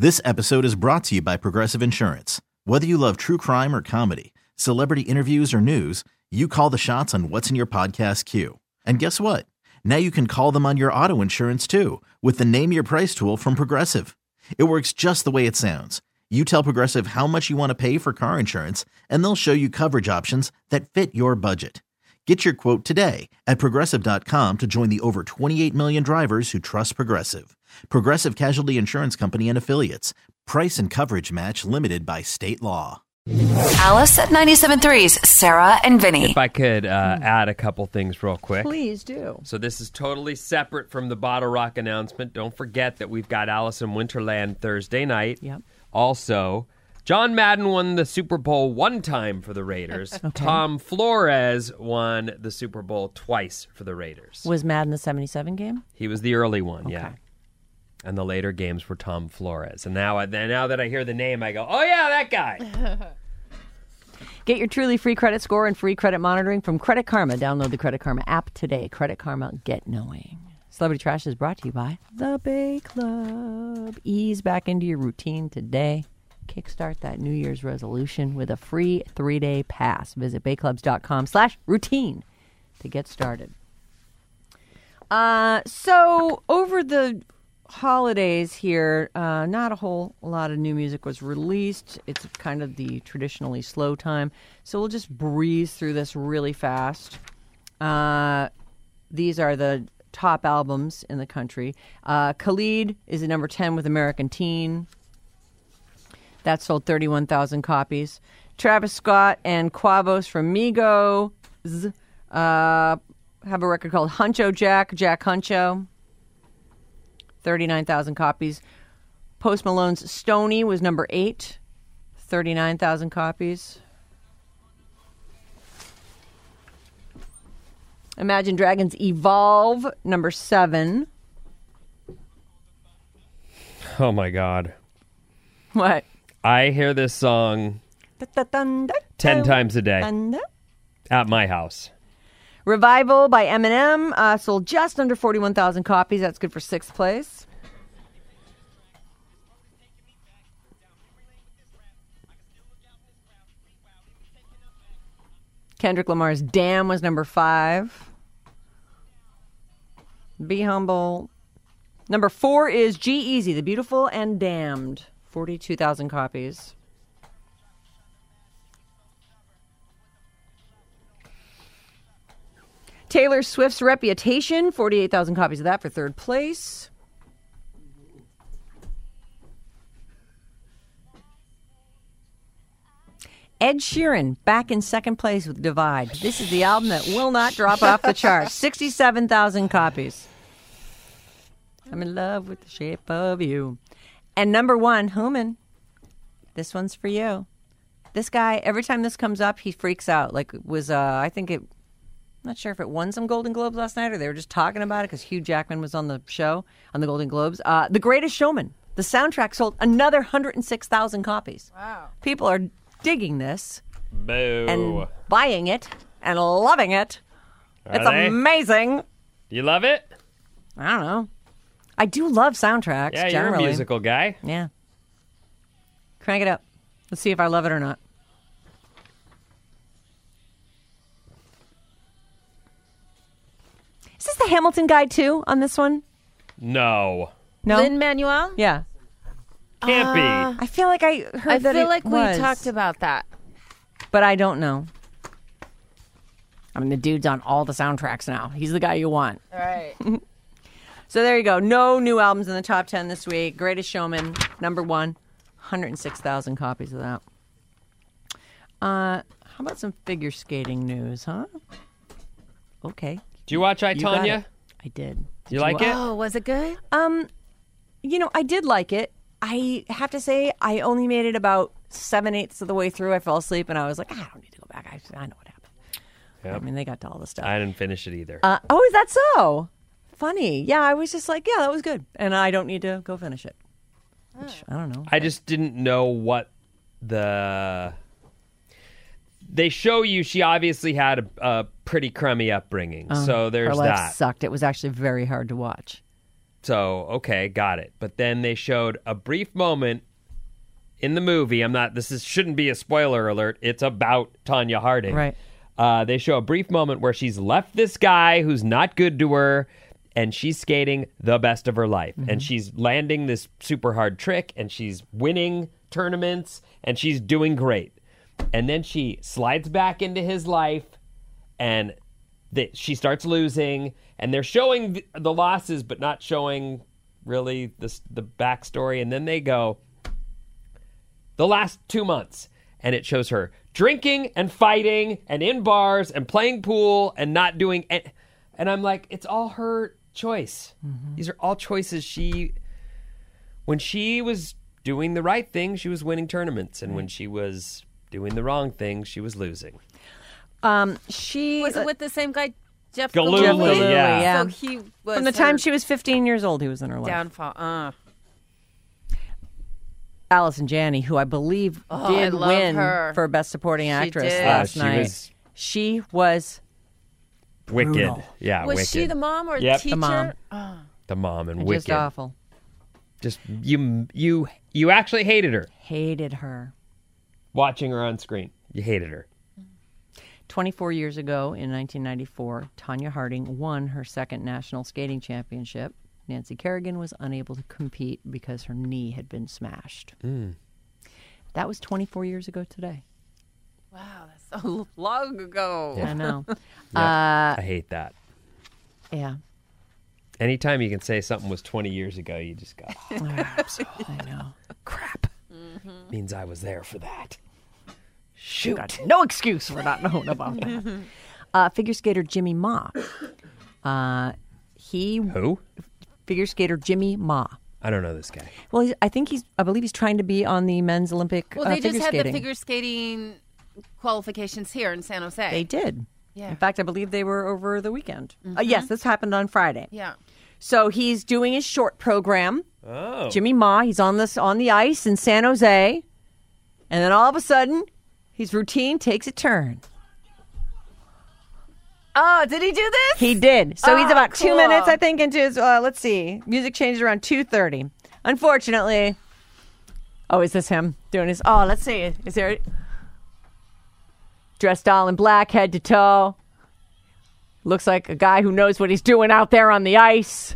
This episode is brought to you by Progressive Insurance. Whether you love true crime or comedy, celebrity interviews or news, you call the shots on what's in your podcast queue. And guess what? Now you can call them on your auto insurance too with the Name Your Price tool from Progressive. It works just the way it sounds. You tell Progressive how much you want to pay for car insurance, and they'll show you coverage options that fit your budget. Get your quote today at Progressive.com to join the over 28 million drivers who trust Progressive. Progressive Casualty Insurance Company and Affiliates. Price and coverage match limited by state law. Alice at 97.3's Sarah and Vinny. If I could add a couple things real quick. Please do. So this is totally separate from the Bottle Rock announcement. Don't forget that we've got Alice in Winterland Thursday night. Yep. Also, John Madden won the Super Bowl one time for the Raiders. Okay. Tom Flores won the Super Bowl twice for the Raiders. Was Madden the 77 game? He was the early one, Okay. yeah. And the later games were Tom Flores. And now that I hear the name, I go, oh yeah, that guy. Get your truly free credit score and free credit monitoring from Credit Karma. Download the Credit Karma app today. Credit Karma, get knowing. Celebrity Trash is brought to you by The Bay Club. Ease back into your routine today. Kickstart that New Year's resolution with a free 3-day pass. Visit bayclubs.com/routine to get started. So over the holidays here, not a whole lot of new music was released. It's kind of the traditionally slow time. So we'll just breeze through this really fast. These are the top albums in the country. Khalid is at number 10 with American Teen. That sold 31,000 copies. Travis Scott and Quavos from Migos have a record called Huncho Jack Huncho. 39,000 copies. Post Malone's Stoney was number 8. 39,000 copies. Imagine Dragons Evolve, number 7. Oh my God. What? I hear this song 10 times a day at my house. Revival by Eminem sold just under 41,000 copies. That's good for 6th place. Kendrick Lamar's Damn was number 5. Be Humble. Number 4 is G-Eazy, The Beautiful and Damned. 42,000 copies. Taylor Swift's Reputation, 48,000 copies of that for 3rd place. Ed Sheeran back in 2nd place with Divide. This is the album that will not drop off the charts. 67,000 copies. I'm in love with the shape of you. And number 1, Human. This one's for you. This guy, every time this comes up, he freaks out. Like it was, I'm not sure if it won some Golden Globes last night or they were just talking about it because Hugh Jackman was on the show, on the Golden Globes. The Greatest Showman. The soundtrack sold another 106,000 copies. Wow. People are digging this. Boo. And buying it and loving it. It's amazing. Do you love it? I don't know. I do love soundtracks, Yeah, generally. you're a musical guy. Yeah. Crank it up. Let's see if I love it or not. Is this the Hamilton guy, too, on this one? No. No? Lin-Manuel? Yeah. Can't be. I feel like I heard I that feel it like was, we talked about that. but I don't know. I mean, the dude's on all the soundtracks now. He's the guy you want. All right. So there you go. No new albums in the top 10 this week. Greatest Showman, number 1. 106,000 copies of that. How about some figure skating news, huh? Okay. Do you watch I, You got Tonya? it. I did. You like it? Oh, was it good? I did like it. I have to say, I only made it about 7/8 of the way through. I fell asleep, and I was like, I don't need to go back. I know what happened. Yep. I mean, they got to all the stuff. I didn't finish it either. Oh, is that so? Funny. Yeah, I was just like, yeah, that was good. And I don't need to go finish it. Which, I don't know. I just didn't know what the... They show you she obviously had a pretty crummy upbringing. So there's Her life that. sucked. It was actually very hard to watch. So, okay, got it. But then they showed a brief moment in the movie. Shouldn't be a spoiler alert. It's about Tanya Harding. Right. They show a brief moment where she's left this guy who's not good to her, and she's skating the best of her life. And she's landing this super hard trick, and she's winning tournaments, and she's doing great. And then she slides back into his life, and she starts losing, and they're showing the losses, but not showing really the backstory. And then they go the last 2 months, and it shows her drinking and fighting and in bars and playing pool and not doing it. And I'm like, it's all her choice. These are all choices when she was doing the right thing, she was winning tournaments, and when she was doing the wrong thing, she was losing. She Was it with the same guy, Jeff Gillooly, Gillooly? yeah. So he was from the time her she was 15 years old, he was in her life. downfall. Allison Janney, who I believe did love win her. for Best Supporting Actress did. last She night. was She was wicked. brutal. Yeah, Was wicked. she the mom or Yep. teacher? The mom. The mom and wicked. just awful. Just you actually hated her Hated her. watching her on screen. You hated her. 24 years ago in 1994, Tanya Harding won her second national skating championship. Nancy Kerrigan was unable to compete because her knee had been smashed. That was 24 years ago today. Wow, that's so long ago. I know. I hate that. Yeah. Anytime you can say something was 20 years ago, you just go, I know. crap. Means I was there for that. Shoot. Got no excuse for not knowing about that. Figure skater Jimmy Ma. Who? Figure skater Jimmy Ma. I don't know this guy. Well, I believe he's trying to be on the men's Olympic Well, they figure just had skating. the figure skating qualifications here in San Jose. They did. Yeah. In fact, I believe they were over the weekend. Yes, this happened on Friday. Yeah. So he's doing his short program. Oh. Jimmy Ma, he's on the ice in San Jose. And then all of a sudden, his routine takes a turn. Oh, did he do this? He did. So he's about 2 cool. minutes, I think, into his, let's see. Music changed around 2:30. Unfortunately. Oh, is this him doing his, let's see. Is there, dressed all in black, head to toe. Looks like a guy who knows what he's doing out there on the ice.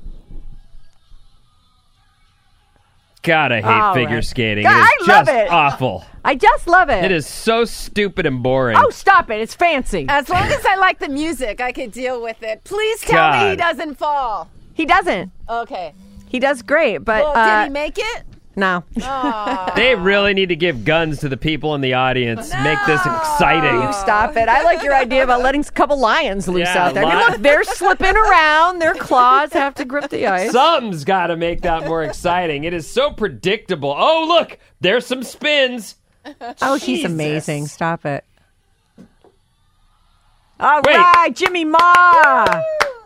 God, I hate All figure right. skating. God, It is I love just it. awful. I just love it. It is so stupid and boring. Oh, stop it. It's fancy. As long as I like the music, I could deal with it. Please tell me he God. doesn't fall. He doesn't. Okay. He does great, but Well, did he make it? no. They really need to give guns to the people in the audience. Make this exciting. You stop it. I like your idea about letting a couple lions loose Yeah, out there. I mean, lion- look, they're slipping around. Their claws have to grip the ice. Something's got to make that more exciting. It is so predictable. Oh, look, there's some spins. Oh, she's Jesus. amazing. Stop it. All Wait. right, Jimmy Ma.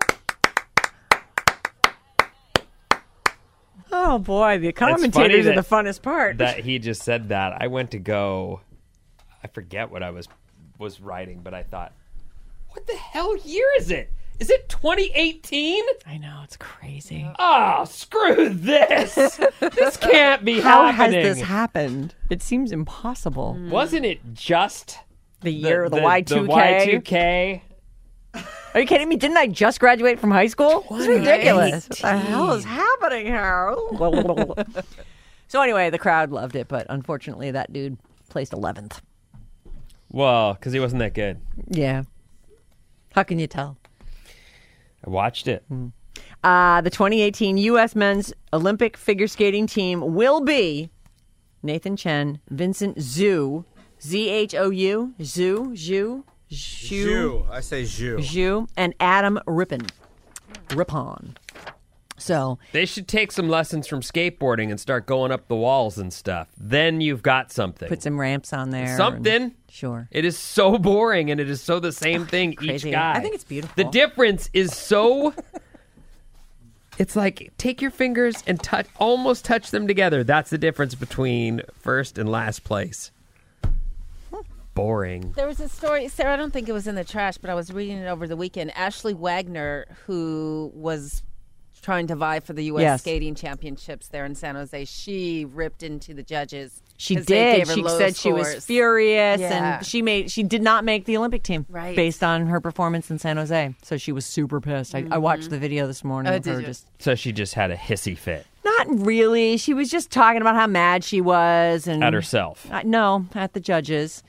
Oh, boy. The commentators are the funnest part. That he just said that. I went to go. I forget what I was writing, but I thought, what the hell year is it? Is it 2018? I know. It's crazy. Oh, screw this. This can't be How has happening. this happened? It seems impossible. Wasn't it just The year of the Y2K. The Y2K. Are you kidding me? Didn't I just graduate from high school? It's ridiculous. What the hell is happening here? So anyway, the crowd loved it, but unfortunately that dude placed 11th. Well, because he wasn't that good. Yeah. How can you tell? I watched it. The 2018 U.S. men's Olympic figure skating team will be Nathan Chen, Vincent Zhu, Z-H-O-U, Zhu, I say Zhu. Zhu, and Adam Rippon. So, They should take some lessons from skateboarding and start going up the walls and stuff. Then you've got something. put some ramps on there. Something. and- Sure. It is so boring, and it is so the same thing Crazy. each guy. I think it's beautiful. The difference is so. It's like take your fingers and almost touch them together. That's the difference between first and last place. Boring. There was a story, Sarah, I don't think it was in the trash, but I was reading it over the weekend. Ashley Wagner, who was trying to vie for the U.S. Yes. skating championships there in San Jose, she ripped into the judges. She 'cause they did. gave her She low said she was scores. furious, Yeah. and she did not make the Olympic team Right. based on her performance in San Jose. So she was super pissed. I watched the video this morning Oh, of did her you? just. So she just had a hissy fit Not really. She was just talking about how mad she was and at herself. No, at the judges.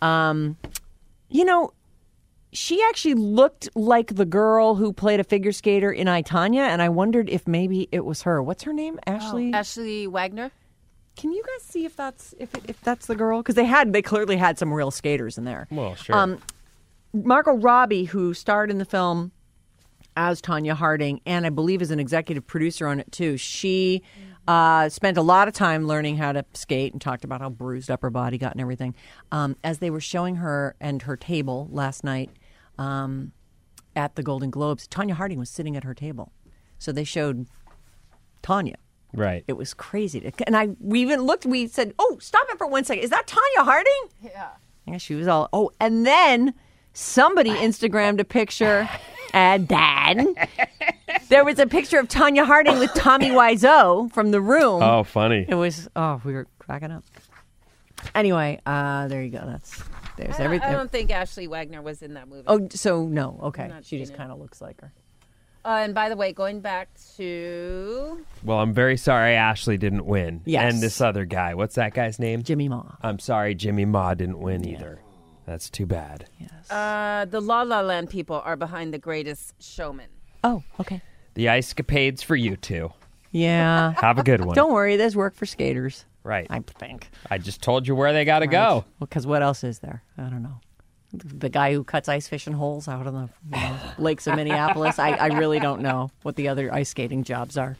You know, she actually looked like the girl who played a figure skater in I, Tonya, and I wondered if maybe it was her. What's her name? Ashley. Ashley Wagner. Can you guys see if that's if that's the girl? Because they clearly had some real skaters in there. Well, sure. Margot Robbie, who starred in the film as Tonya Harding, and I believe is an executive producer on it too. She spent a lot of time learning how to skate and talked about how bruised up her body got and everything. As they were showing her and her table last night at the Golden Globes, Tonya Harding was sitting at her table. So they showed Tonya. Right. It was crazy. And we even looked, we said, oh, stop it for 1 second. Is that Tonya Harding? Yeah. She was all, oh, and then somebody Instagrammed a picture, and then there was a picture of Tonya Harding with Tommy Wiseau from The Room. Oh, funny. It was, we were cracking up. Anyway, there you go. There's everything. I don't think Ashley Wagner was in that movie. Oh, so no. Okay. not She just seen it. kind of looks like her. And by the way, going back to Well, I'm very sorry Ashley didn't win. Yes. And this other guy. What's that guy's name? Jimmy Ma. I'm sorry Jimmy Ma didn't win either. That's too bad. Yes. the La La Land people are behind The Greatest Showman. Oh, okay. The ice escapades for you two. Yeah. Have a good one. Don't worry. There's work for skaters. Right. I think. I just told you where they got to go. Well, because what else is there? I don't know. The guy who cuts ice fishing holes out on the lakes of Minneapolis. I really don't know what the other ice skating jobs are.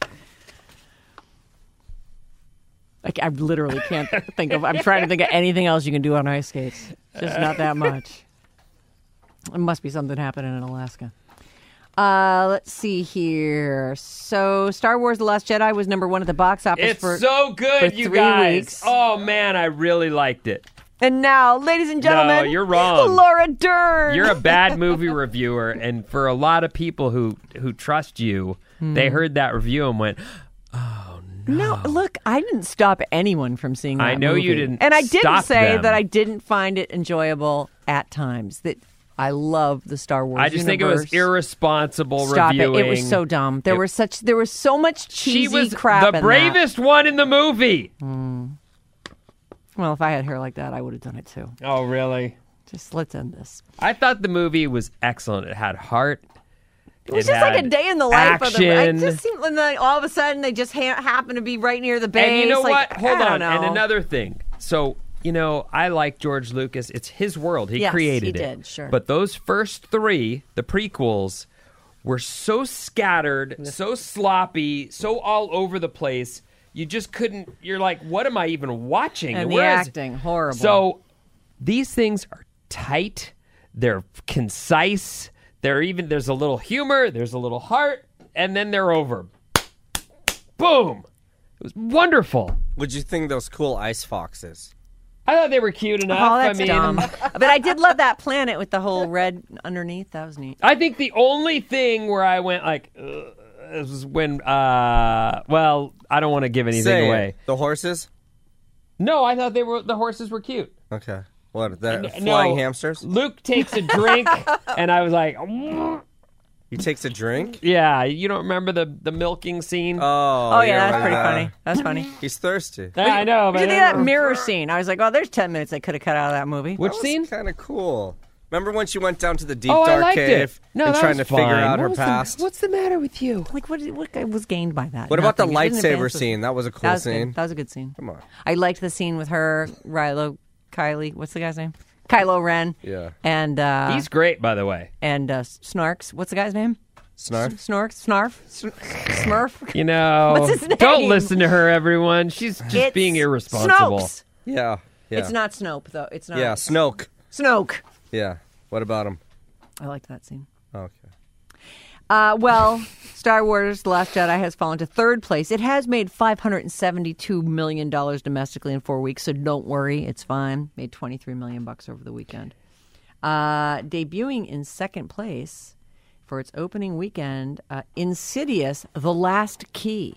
I literally can't think of. I'm trying to think of anything else you can do on ice skates. Just not that much. It must be something happening in Alaska. Let's see here. So, Star Wars: The Last Jedi was number 1 at the box office It's for so good, for you 3 guys. weeks. Oh, man, I really liked it. And now, ladies and gentlemen, No, you're wrong. Laura Dern. You're a bad movie reviewer, and for a lot of people who trust you, they heard that review and went, No, look, I didn't stop anyone from seeing that I know you movie. didn't And I didn't stop say them. that I didn't find it enjoyable at times. That I love the Star Wars I just think it universe. was irresponsible Stop reviewing. it. It was so dumb. There was so much cheesy She was crap the in bravest one in the movie. that. Well, if I had hair like that, I would have done it too. Oh, really? Just let's end this. I thought the movie was excellent. It had heart. It was just like a day in the life of the. It action. just seemed like all of a sudden they just happen to be right near the base. And you know like, what? Hold I on. don't And know. another thing. So, I like George Lucas. It's his world. He Yes, created he it. did, sure. But those first 3, the prequels, were so scattered, so sloppy, so all over the place. You just couldn't. You're like, what am I even watching? And the Whereas- acting, horrible. So these things are tight. They're concise. There's a little humor. There's a little heart, and then they're over. Boom! It was wonderful. What'd you think of those cool ice foxes? I thought they were cute enough. Oh, that's I mean, dumb. But I did love that planet with the whole red underneath. That was neat. I think the only thing where I went like, was when, well, I don't want to give anything Say away. it. The horses? No, I thought the horses were cute. Okay. What? The No, flying hamsters? Luke takes a drink, and I was like, He takes a drink? yeah, you don't remember the milking scene? Oh, Oh, yeah, that's right pretty there. funny. That's funny. He's thirsty. Yeah, I know, What but did you think of that mirror scene? I was like, oh, there's 10 minutes they could have cut out of that movie. Which scene? Kind of cool. Remember when she went down to the deep Oh, I dark liked cave it. No, and that trying was to figure fine. out What her was past? What's the matter with you? Like, what was gained by that? What about the Nothing. She didn't lightsaber advance the- scene? That was a That cool was scene. good. That was a good scene. Come on. I liked the scene with her, Kylie. What's the guy's name? Kylo Ren. Yeah. And He's great, by the way. Snarks. What's the guy's name? Snarf? Smurf. You know, What's his don't name? listen to her, everyone. She's just It's being irresponsible. Snopes. Yeah. Yeah. It's not Snope though. It's not. Yeah, Snoke. Snoke. Yeah. What about him? I liked that scene. Okay. Well, Star Wars: The Last Jedi has fallen to 3rd place. It has made $572 million domestically in 4 weeks, so don't worry, it's fine. Made $23 million over the weekend. Debuting in 2nd place for its opening weekend, Insidious: The Last Key.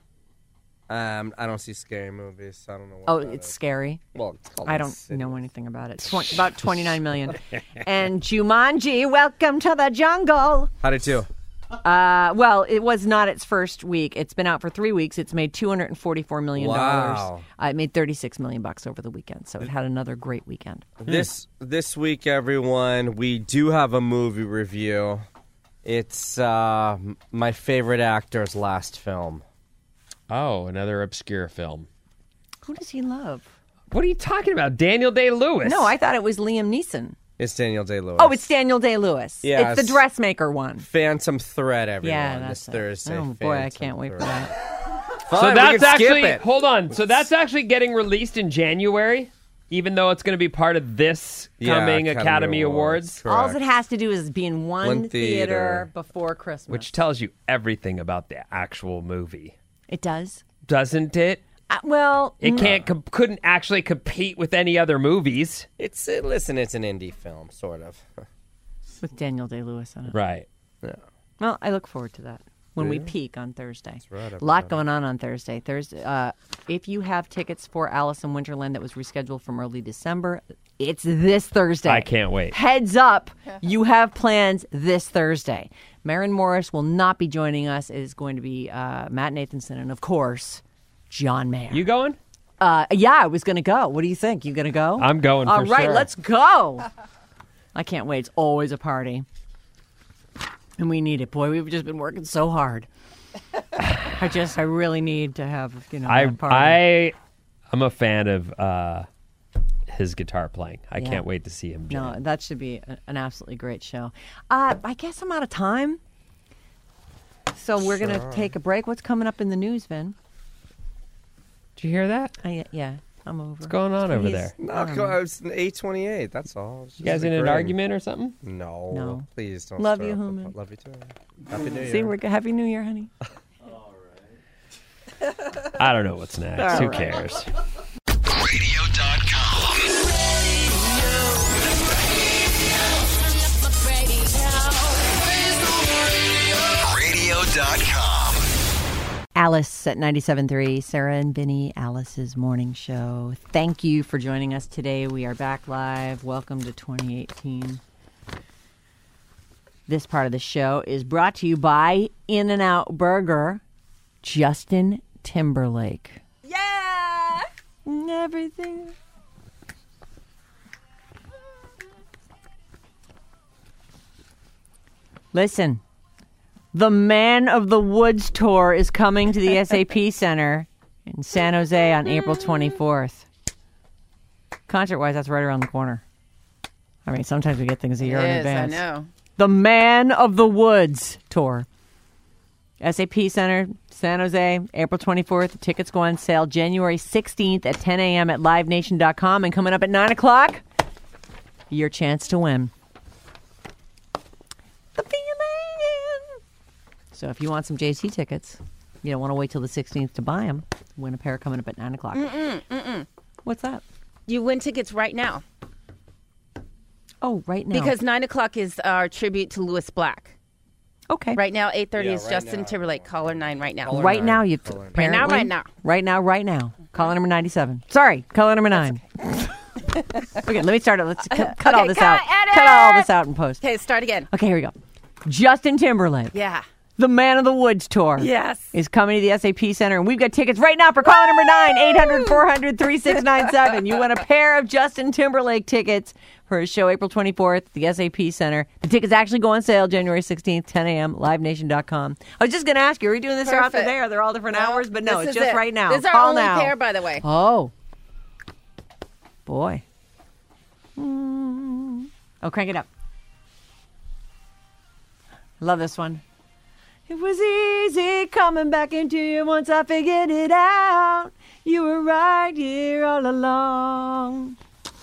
I don't see scary movies, so I don't know what that It's is. scary. Well, it's called I don't Insidious. know anything about it. About 29 million. And Jumanji: Welcome to the Jungle. How did you? Well, it was not its first week. It's been out for 3 weeks. It's made $244 million. Wow. It made $36 million over the weekend, so it had another great weekend. This week, everyone, we do have a movie review. It's my favorite actor's last film. Oh, another obscure film. Who does he love? What are you talking about? Daniel Day-Lewis. No, I thought it was Liam Neeson. It's Daniel Day-Lewis. Oh, it's Daniel Day-Lewis. Yeah, it's the dressmaker one. Phantom Thread, everyone. Yeah, this that's it. Thursday. Oh boy, I Phantom can't wait for Thread. that. Fine, So we that's can skip actually, it. hold on. So that's actually getting released in January, even though it's going to be part of this coming Academy Awards, All Correct. it has to do is be in one One theater theater. before Christmas. which tells you everything about the actual movie, it does. doesn't it? Well, It couldn't actually compete with any other movies. It's listen, it's an indie film, sort of. with Daniel Day-Lewis in it. Right. Well, I look forward to that when we peak on Thursday. right, A lot going on Thursday. If you have tickets for Alice in Wonderland that was rescheduled from early December, it's this Thursday. I can't wait. Heads up, you have plans this Thursday. Maren Morris will not be joining us. It is going to be Matt Nathanson and, of course, John Mayer. You going? Yeah, I was going to go. What do you think? You going to go? I'm going for All right, sure. let's go. I can't wait. It's always a party. And we need it. Boy, we've just been working so hard. I really need to have, that party. I'm a fan of his guitar playing. I Yeah. can't wait to see him jam. No, that should be an absolutely great show. I guess I'm out of time. So we're going to take a break. What's coming up in the news, Vin? Did you hear that? Yeah, I'm over. What's going on over there? No, it's 8:28. That's all. You guys in an argument or something? No. No. Please don't. Love stir you, up the Hooman. pot. Love you too. Happy New Year. See, Happy New Year, honey. I don't know what's next. All Who right. cares? Radio.com. Alice at 97.3, Sarah and Vinny, Alice's morning show. Thank you for joining us today. We are back live. Welcome to 2018. This part of the show is brought to you by In-N-Out Burger, Justin Timberlake. Yeah. Everything. Listen, the Man of the Woods tour is coming to the SAP Center in San Jose on April 24th. Concert-wise, that's right around the corner. I mean, sometimes we get things a year in advance. I know. The Man of the Woods tour. SAP Center, San Jose, April 24th. Tickets go on sale January 16th at 10 a.m. at livenation.com. And coming up at 9 o'clock, your chance to win. The feeling. So if you want some JC tickets, you don't want to wait till the 16th to buy them. Win a pair coming up at 9 o'clock. What's that? You win tickets right now Oh, right now. because 9 o'clock is our tribute to Louis Black. Okay. Right now, 8:30 is right Justin now. Timberlake. Caller 9 right now. Right now, you Right now, right now. Right now. Caller number 97. Sorry, caller number 9. Okay, let me start it. Let's cut all Okay, this cut, out. edit! Cut all this out and post. Okay, start again. Okay, here we go. Justin Timberlake, Yeah. the Man of the Woods tour. Yes. Is coming to the SAP Center, and we've got tickets right now for caller number 9, 800-400-3697. You want a pair of Justin Timberlake tickets for his show April 24th at the SAP Center. The tickets actually go on sale January 16th, 10 a.m., livenation.com. I was just going to ask you, are we doing this throughout the Perfect. day? Are there all different hours? But no, This it's is just it. right now. This is our Call only now. pair, by the way. Oh. Boy. Oh, crank it up. Love this one. It was easy coming back into you once I figured it out. You were right here all along.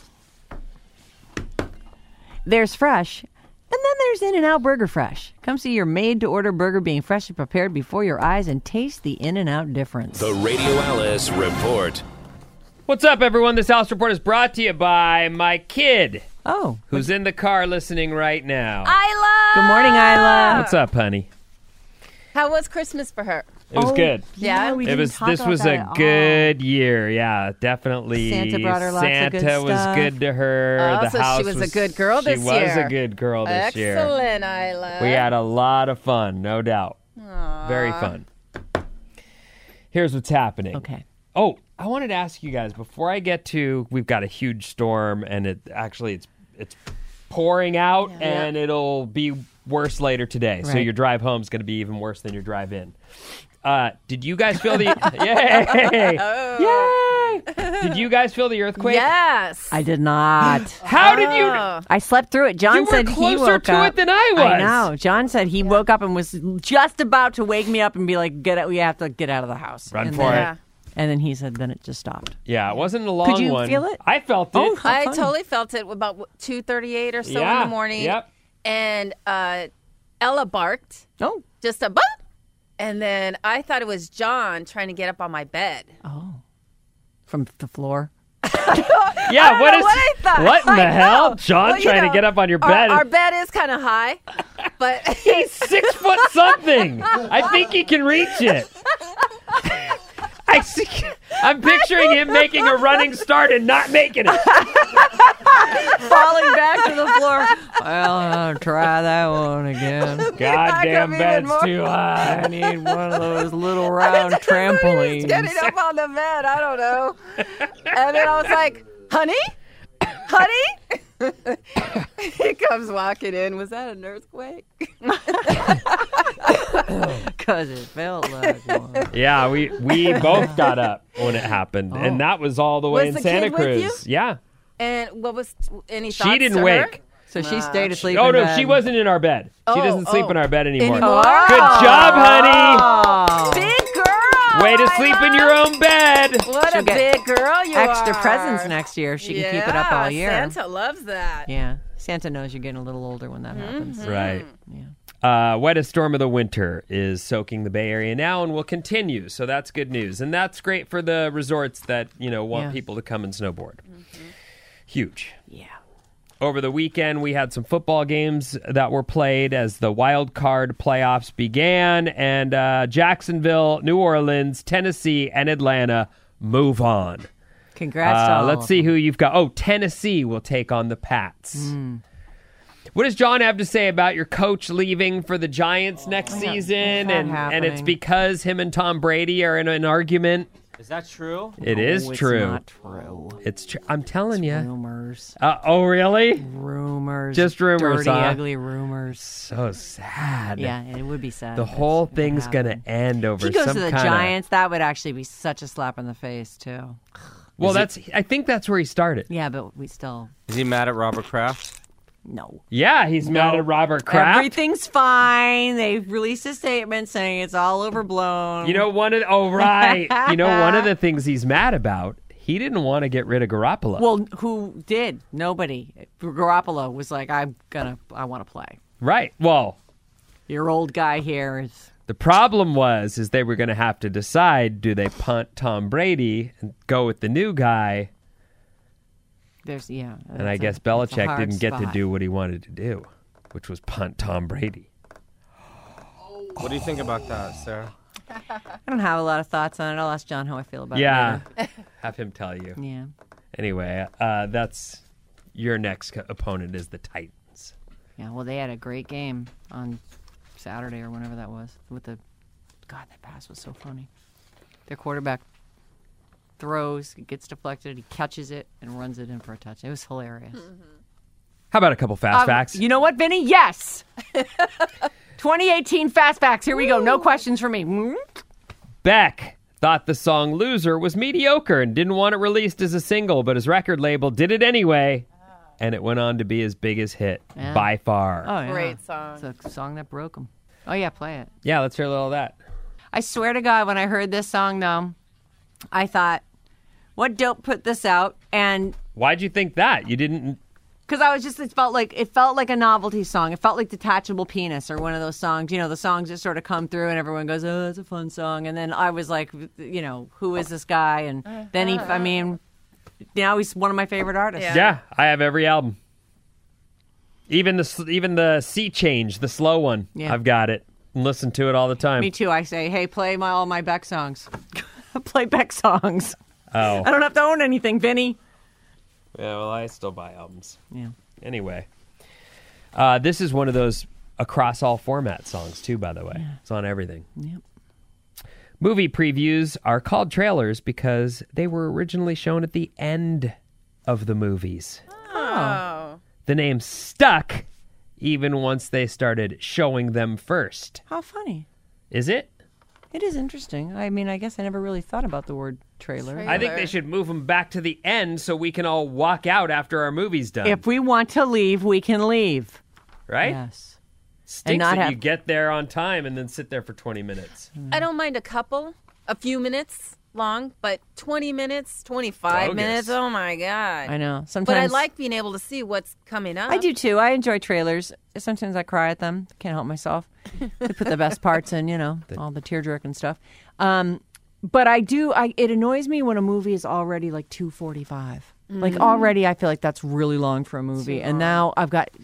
There's Fresh. And then there's In-N-Out Burger Fresh. Come see your made-to-order burger being freshly prepared before your eyes and taste the In-N-Out difference. The Radio Alice Report. What's up, everyone? This Alice Report is brought to you by my kid, Oh. who's in the car listening right now. I Good morning, Isla. What's up, honey? How was Christmas for her? It was good. Yeah, we It didn't was. talk This about was that a at all. good year. Yeah, definitely. Santa brought her lots of good Santa was stuff. good to her. Oh, the so house she was a good girl this She was year. a good girl this year. Excellent, Isla. We had a lot of fun, no doubt. Very fun. Here's what's happening. Okay. Oh, I wanted to ask you guys before I get to. We've got a huge storm, and it's pouring out, and it'll be worse later today. So Right. your drive home is going to be even worse than your drive in. Did you guys feel the? Yay! Yay! Did you guys feel the earthquake? Yes. I did not. How did you? I slept through it. John You were said he closer woke to up. it than I was. I know. John said he woke up and was just about to wake me up and be like, "Get out! We have to get out of the house." Run and for then, it. And then he said, "Then it just stopped." Yeah, it wasn't a long you one. feel it? I felt it. Oh, how I fun. totally felt it about 2:38 or so in Yeah, the morning. Yep. And Ella barked, Oh, just a bup. And then I thought it was John trying to get up on my bed. from the floor. Yeah. What is? What I thought. What in I the know. hell? John Well, you trying know, to get up on your bed. Our bed is kind of high, but He's 6 foot something. I think he can reach it. I'm picturing him making a running start and not making it. Falling back to the floor. Well, I'll try that one again. Goddamn even bed's more. too high. I need one of those little round trampolines. getting up on the bed. I don't know. And then I was like, honey? Honey? He comes walking in. Was that an earthquake? Because it felt like one. Yeah, we both got up when it happened, and that was all the way Was in the Santa kid with Cruz. Yeah, And what was any thoughts she didn't to her? wake. So she stayed asleep Oh in no, bed. she wasn't in our bed. She Oh, doesn't sleep oh. in our bed anymore. Anymore? Good job, honey. Oh. Big girl. Way to sleep in your own bed. What She'll a get big girl you Extra are. presents next year. She can keep it up all year. Santa loves that. Yeah. Santa knows you're getting a little older when that happens. Right. Yeah. Wettest storm of the winter is soaking the Bay Area now and will continue. So that's good news. And that's great for the resorts that, want Yeah. people to come and snowboard. Huge. Yeah. Over the weekend, we had some football games that were played as the wild card playoffs began. And Jacksonville, New Orleans, Tennessee, and Atlanta move on. Congrats to all Let's of see them. who you've got. Oh, Tennessee will take on the Pats. What does John have to say about your coach leaving for the Giants next season? that And it's happening? because him and Tom Brady are in an argument. Is that true? It is It's true. not true. It's true. I'm telling you. Rumors. Oh, really? Rumors. Just rumors, Dirty, huh? ugly rumors. So sad. Yeah, it would be sad. The if whole it thing's happened. going to end over He goes some to the kinda- Giants. That would actually be such a slap in the face, too. Well, I think that's where he started. Yeah, but we still. Is he mad at Robert Kraft? No. Yeah, he's mad at Robert Kraft. Everything's fine. They've released a statement saying it's all overblown. One of the things he's mad about, he didn't want to get rid of Garoppolo. Well, who did? Nobody. Garoppolo was like, I want to play. Right. Well, Your old guy here is. the problem is they were going to have to decide, do they punt Tom Brady and go with the new guy? And I guess Belichick didn't get to do what he wanted to do, which was punt Tom Brady. What do you think about that, Sarah? I don't have a lot of thoughts on it. I'll ask John how I feel about Yeah. it Have him tell you. later. Yeah. Anyway, that's your next opponent is the Titans. Yeah, well, they had a great game on Saturday or whenever that was. God, that pass was so funny. Their quarterback throws, it gets deflected, he catches it, and runs it in for a touch. It was hilarious. How about a couple fast facts? You know what, Vinny? Yes! 2018 Fast Facts. Here we go. No questions for me. Beck thought the song Loser was mediocre and didn't want it released as a single, but his record label did it anyway, and it went on to be his biggest hit Yeah. by far. Oh, yeah. Great song. It's a song that broke him. Oh, yeah, play it. Yeah, let's hear a little of that. I swear to God, when I heard this song, though, I thought, what dope put this out? And Why'd you think that? You didn't... because it felt like a novelty song. It felt like Detachable Penis or one of those songs, the songs that sort of come through and everyone goes, oh, it's a fun song. And then I was like, who is this guy? And then now he's one of my favorite artists. Yeah. Yeah, I have every album. Even the sea change, the slow one. Yeah. I've got it. Listen to it all the time. Me too. I say, hey, play all my Beck songs. Play Beck songs. Oh. I don't have to own anything, Vinny. Yeah, well, I still buy albums. Yeah. Anyway, this is one of those across all format songs, too, by the way. It's on everything. Yep. Movie previews are called trailers because they were originally shown at the end of the movies. Oh. The name stuck even once they started showing them first. How funny. Is it? It is interesting. I mean, I guess I never really thought about the word trailer. I think they should move them back to the end so we can all walk out after our movie's done. If we want to leave, we can leave. Right? Yes. Stinks not that have- you get there on time and then sit there for 20 minutes. I don't mind a few minutes long, but 20 minutes, 25 Bogus. minutes, oh my God. I know. Sometimes, But I like being able to see what's coming up. I do too. I enjoy trailers. Sometimes I cry at them. Can't help myself. They put the best parts in, all the tearjerking stuff. But I do. It annoys me when a movie is already like 2:45. Like already, I feel like that's really long for a movie, and now I've got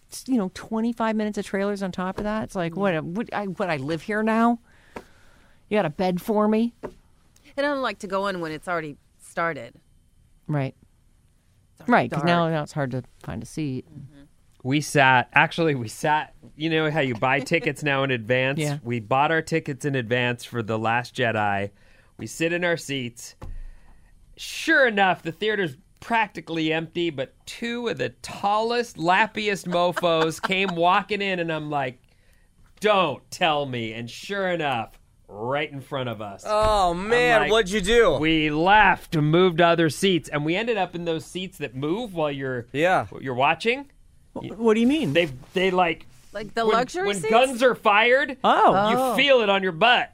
25 minutes of trailers on top of that. It's like what I live here now. You got a bed for me, And I don't like to go in when it's already started. right? Right, because dark. now it's hard to find a seat. We sat, you know how you buy tickets now in advance? Yeah. We bought our tickets in advance for The Last Jedi. We sit in our seats. Sure enough, the theater's practically empty, but two of the tallest, lappiest mofos came walking in, and I'm like, don't tell me. And sure enough, right in front of us. Oh, man, like, what'd you do? We left and moved to other seats, and we ended up in those seats that move while you're watching. What do you mean? They like the luxury when seats? guns are fired. Oh. You feel it on your butt.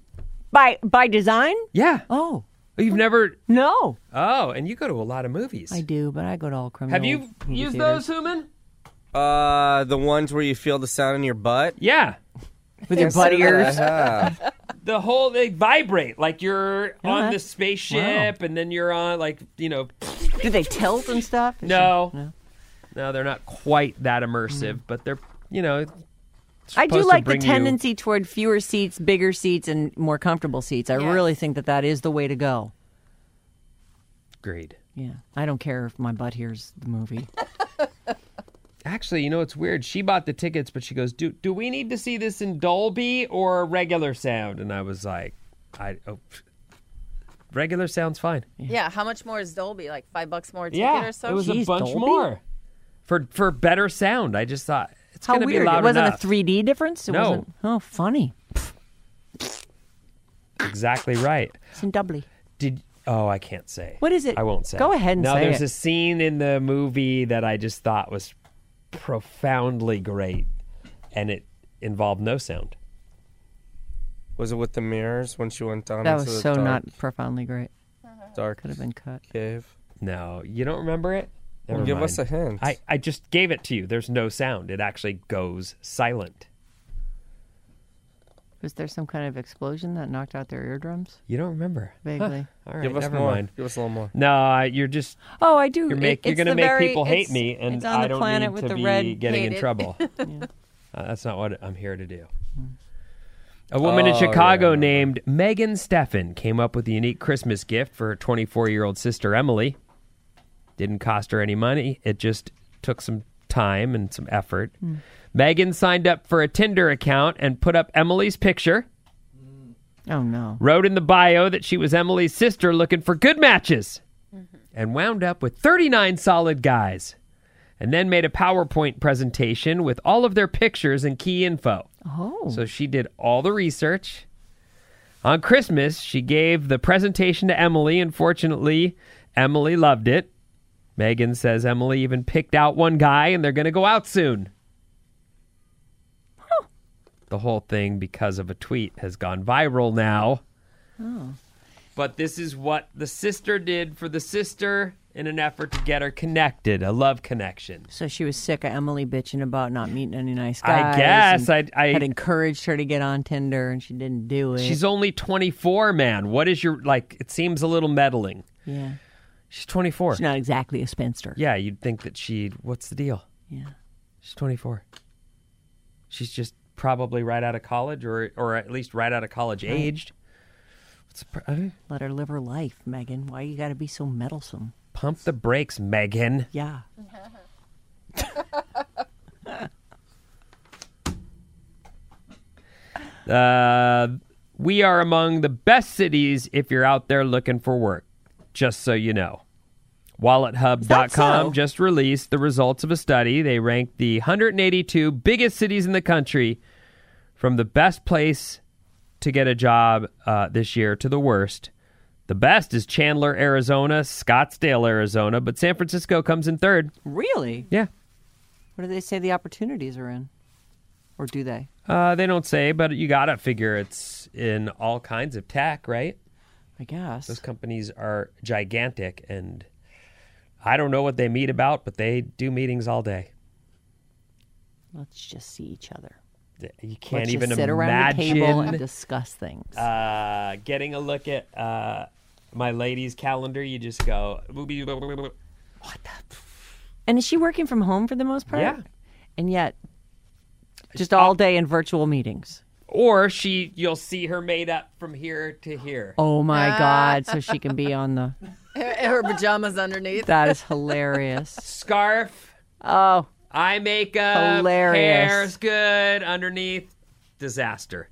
By design? Yeah. Oh, You've never. no. Oh, and you go to a lot of movies. I do, but I go to all criminal. Have you movie used theaters. those, Human? The ones where you feel the sound in your butt? Yeah. with your butt ears? The whole they vibrate like you're on that- the spaceship, and then you're on Do they tilt and stuff? No, they're not quite that immersive, but they're I do supposed to like the bring you- tendency toward fewer seats, bigger seats, and more comfortable seats. I Yes. really think that is the way to go. Agreed. Yeah, I don't care if my butt hears the movie. Actually, it's weird. She bought the tickets, but she goes, "Do we need to see this in Dolby or regular sound?" And I was like, regular sound's fine. Yeah, how much more is Dolby? Like $5 more a ticket Yeah, or so? it was a Jeez, bunch Dolby? more for better sound. I just thought it's How going to be weird! loud It wasn't enough. a 3D difference. It No. wasn't. Oh, funny. Exactly right. It's in doubly. I can't say. What is it? I won't say. Go ahead and no, say there's it. a scene in the movie that I just thought was profoundly great, and it involved no sound. Was it with the mirrors when she went down That into was the so dark, not profoundly great. dark Could have been cut. cave? No, you don't remember it? Never Well, give mind. us a hint. I just gave it to you. There's no sound. It actually goes silent. Was there some kind of explosion that knocked out their eardrums? You don't remember? Vaguely. All right, Give us never more. mind. Give us a little more. No, you're just Oh, I do. you're It's going to the make very- people hate it's- me, and it's on I the don't planet need with to the be red getting in Hate it. trouble. That's not what I'm here to do. A woman in Oh, Chicago yeah. named Megan Steffen came up with a unique Christmas gift for her 24-year-old sister Emily. Didn't cost her any money. It just took some time and some effort. Megan signed up for a Tinder account and put up Emily's picture. Oh no. Wrote in the bio that she was Emily's sister looking for good matches, and wound up with 39 solid guys, and then made a PowerPoint presentation with all of their pictures and key info. Oh. So she did all the research. On Christmas, she gave the presentation to Emily, and fortunately, Emily loved it. Megan says Emily even picked out one guy, and they're going to go out soon. The whole thing, because of a tweet, has gone viral now. Oh. But this is what the sister did for the sister in an effort to get her connected, a love connection. So she was sick of Emily bitching about not meeting any nice I guys. guess. and I had encouraged her to get on Tinder, and she didn't do it. She's only 24, man. What is your, it seems a little meddling. yeah. She's 24. She's not exactly a spinster. Yeah, you'd think that what's the deal? Yeah. She's 24. She's just probably right out of college, or at least right out of college aged. Let her live her life, Megan. Why you got to be so meddlesome? Pump the brakes, Megan. Yeah. We are among the best cities if you're out there looking for work, just so you know. WalletHub.com just released the results of a study. They ranked the 182 biggest cities in the country from the best place to get a job this year to the worst. The best is Chandler, Arizona, Scottsdale, Arizona, but San Francisco comes in third. Really? Yeah. What do they say the opportunities are in? Or do they? They don't say, but you got to figure it's in all kinds of tech, right? I guess. Those companies are gigantic, and I don't know what they meet about, but they do meetings all day. Let's just see each other. You can't Let's even just sit imagine around the table and discuss things. getting a look at my lady's calendar. You just go, what the? And is she working from home for the most part? Yeah. And yet, just all day in virtual meetings. Or you'll see her made up from here to here. Oh my God! So she can be on the. Her pajamas underneath. That is hilarious. Scarf, Oh, eye makeup, Hilarious. hair's good, underneath, disaster.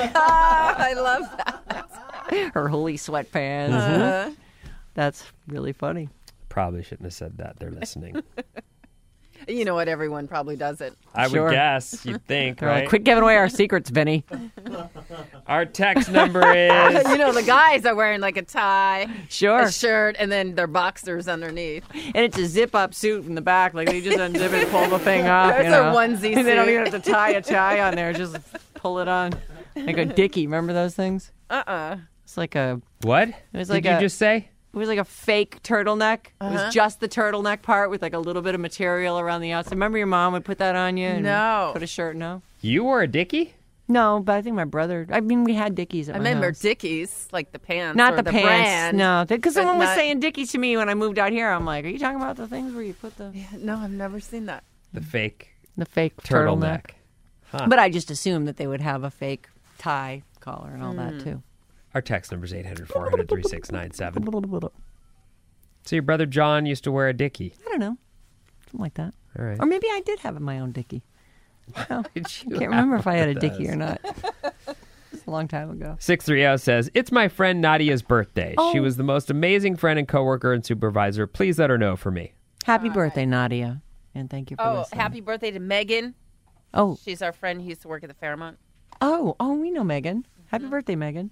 I love that. her holy sweatpants. That's really funny. Probably shouldn't have said that. They're listening. You know what? Everyone probably does it. I Sure. would guess. You'd think, They're right? like, quit giving away our secrets, Vinny. Our text number is... You know, the guys are wearing like a tie, Sure. a shirt, and then their boxers underneath. And it's a zip-up suit in the back. Like, they just unzip it, pull the thing up. There's you their know. onesie And they don't suit. even have to tie a tie on there. Just pull it on. Like a dickie. Remember those things? It's like a... What? It was Did like you a- just say? It was like a fake turtleneck. It was just the turtleneck part with like a little bit of material around the outside. Remember your mom would put that on you? And No. Put a shirt? No. You wore a dickie? No, but I think my brother... I mean, we had Dickies at I my remember house. Dickies, like the pants. Not or the pants. brand. No, because but someone was not- saying Dickies to me when I moved out here. I'm like, are you talking about the things where you put the No, I've never seen that. The fake fake turtleneck? turtleneck. But I just assumed that they would have a fake tie collar and all that too. Our text number is 800-400-3697. So your brother John used to wear a dickie. I don't know, something like that. All right. Or maybe I did have my own Dickie. I Did you can't remember if I had a have Dickie those? or not. It's a long time ago. 630 says, it's my friend Nadia's birthday. Oh. She was the most amazing friend and coworker and supervisor. Please let her know for me. Happy birthday, Nadia, and thank you for Oh, listening. happy birthday to Megan. Oh, She's our friend who used to work at the Fairmont. oh, we know Megan. Happy birthday, Megan.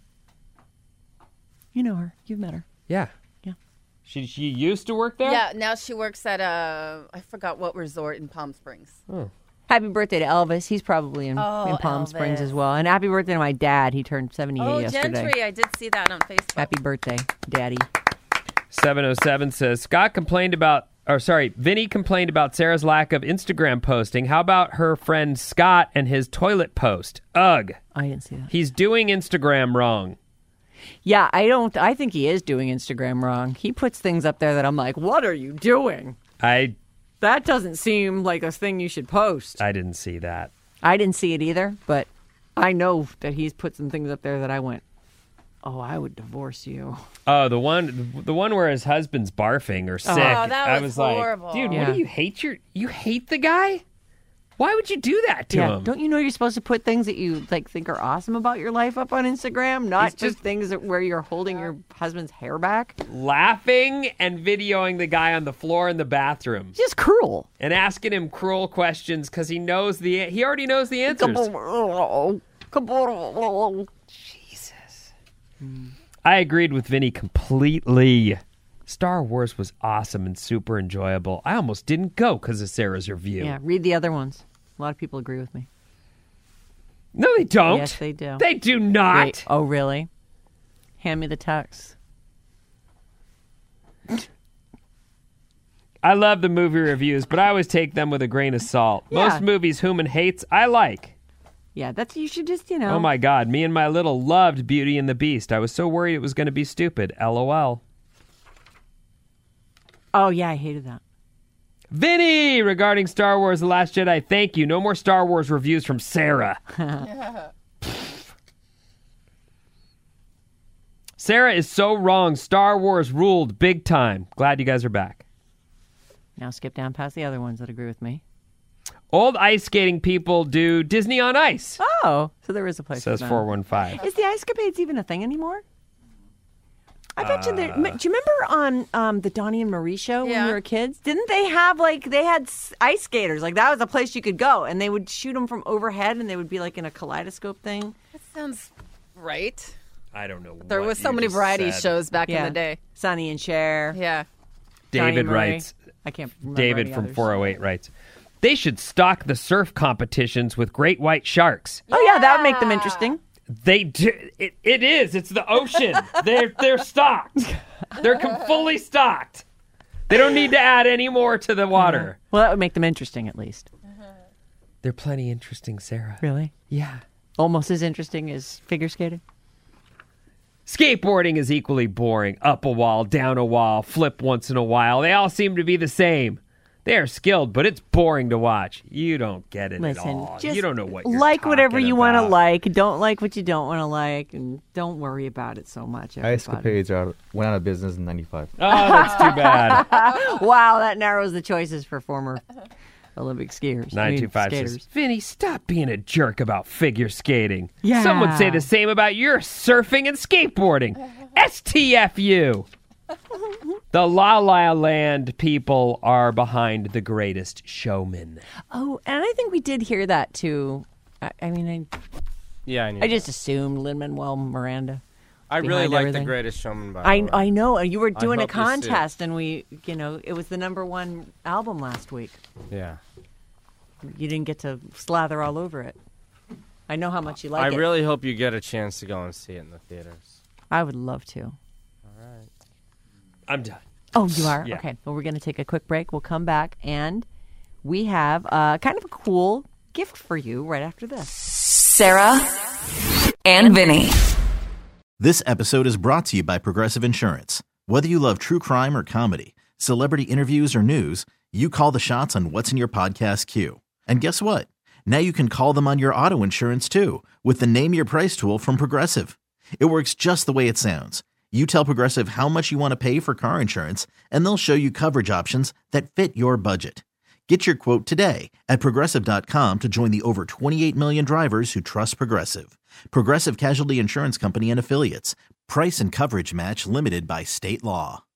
You know her. You've met her. Yeah. Yeah. She used to work there? Yeah, now she works at I forgot what resort in Palm Springs. Happy birthday to Elvis. He's probably in Palm Springs Elvis. as well. And happy birthday to my dad. He turned 78 Oh, yesterday. Gentry. I did see that on Facebook. Happy birthday, Daddy. 707 says, Vinny complained about Sarah's lack of Instagram posting. How about her friend Scott and his toilet post? Ugh. I didn't see that. He's doing Instagram wrong. Yeah, I think he is doing Instagram wrong. He puts things up there that I'm like, what are you doing? That doesn't seem like a thing you should post. I didn't see that. I didn't see it either, but I know that he's put some things up there that I went, oh, I would divorce you. Oh, the one where his husband's barfing or sick. that I was like, horrible. dude, Yeah. what do you hate? You hate the guy? Why would you do that to him? Don't you know you're supposed to put things that you like think are awesome about your life up on Instagram, not It's just just- things where you're holding your husband's hair back? Laughing and videoing the guy on the floor in the bathroom Just cruel. and asking him cruel questions because he already knows the answers. I agreed with Vinny completely. Star Wars was awesome and super enjoyable. I almost didn't go because of Sarah's review. Yeah, read the other ones. A lot of people agree with me. No, they don't. Yes, they do. They do not. Wait, oh, really? Hand me the text. I love the movie reviews, but I always take them with a grain of salt. Yeah. Most movies Human hates, I like. Yeah, you should just, you know. Oh my God, me and my little loved Beauty and the Beast. I was so worried it was going to be stupid. LOL. Oh, yeah, I hated that. Vinny, regarding Star Wars The Last Jedi, thank you. No more Star Wars reviews from Sarah. Sarah is so wrong. Star Wars ruled big time. Glad you guys are back. Now skip down past the other ones that agree with me. Old ice skating people do Disney on Ice, Oh, so there is a place says for that. 415. Is the Ice Capades even a thing anymore? I bet you there. Do you remember on the Donnie and Marie show when Yeah. we were kids? Didn't they have they had ice skaters? Like that was a place you could go, and they would shoot them from overhead, and they would be like in a kaleidoscope thing. That sounds right. I don't know. There was so many variety shows back in the day. Sonny and Cher. Yeah. Donnie David and Marie. writes, I can't remember David any from others. 408 writes, they should stock the surf competitions with great white sharks. Oh yeah, that would make them interesting. They do. It is. It's the ocean. They're stocked. They're fully stocked. They don't need to add any more to the water. Well, that would make them interesting at least. They're plenty interesting, Sarah. Really? Yeah. Almost as interesting as figure skating. Skateboarding is equally boring. Up a wall, down a wall, flip once in a while. They all seem to be the same. They are skilled, but it's boring to watch. You don't get it Listen, at all. just You don't know what you're like whatever talking you want to about. like. Don't like what you don't want to like, and don't worry about it so much. Ice Everybody. Capades went out of business in '95. Oh, that's too bad. Wow, that narrows the choices for former Olympic skiers. 925 skaters. says, Vinny, stop being a jerk about figure skating. Yeah. Some would say the same about your surfing and skateboarding. STFU. The La La Land people are behind The Greatest Showman. Oh, and I think we did hear that too. I mean, Yeah, I knew. I just assumed Lin-Manuel Miranda. I really behind like everything. The Greatest Showman. By the way. I know. You were doing a hope you see it. contest, and it was the #1 album last week. Yeah. You didn't get to slather all over it. I know how much you like I it. really hope you get a chance to go and see it in the theaters. I would love to. I'm done. Oh, you are? Yeah. Okay. Well, we're going to take a quick break. We'll come back, and we have kind of a cool gift for you right after this. Sarah and Vinny. This episode is brought to you by Progressive Insurance. Whether you love true crime or comedy, celebrity interviews or news, you call the shots on what's in your podcast queue. And guess what? Now you can call them on your auto insurance too with the Name Your Price tool from Progressive. It works just the way it sounds. You tell Progressive how much you want to pay for car insurance, and they'll show you coverage options that fit your budget. Get your quote today at Progressive.com to join the over 28 million drivers who trust Progressive. Progressive Casualty Insurance Company and Affiliates. Price and coverage match limited by state law.